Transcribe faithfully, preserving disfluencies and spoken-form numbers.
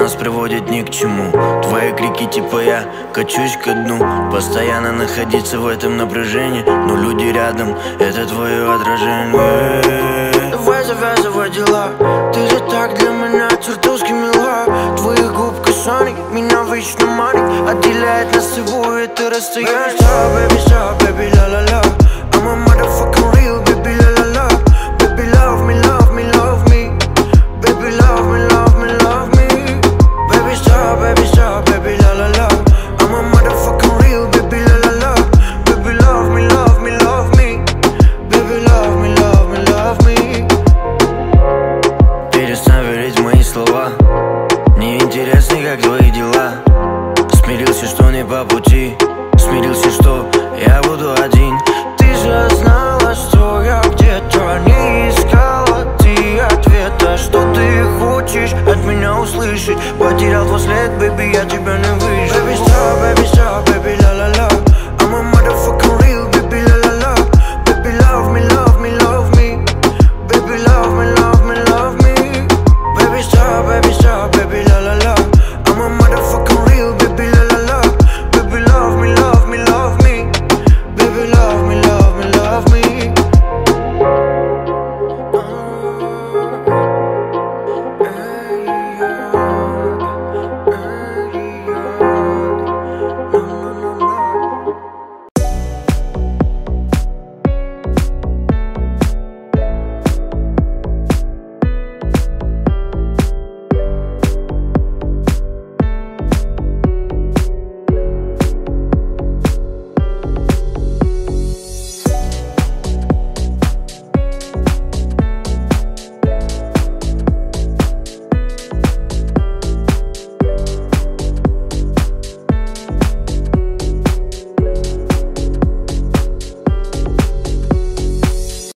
нас приводит ни к чему. Твои крики типа я качусь ко дну. Постоянно находиться в этом напряжении, но люди рядом, это твое отражение. Давай завязывай дела, ты же так для меня чертовски мила. Твоих губ касаний меня вечно манит, отделяет нас с собой это расстояние. Baby stop, baby stop, baby la la la. I'm a motherfucking real, baby la la la. Baby love me, love me, love me. Baby love me, love me, love me. Baby stop, baby stop, baby la la la. I'm a motherfucking real, baby la la la. Baby love me, love me, love me. Baby love me, love me, love me. Перестань верить в мои слова, мне интересно, как твои дела. Смирился, что не по пути, смирился, что я буду один. Ты же знала, что я где-то не искала ты ответа. Что ты хочешь от меня услышать? Потерял твой след, baby, я тебя не выйду.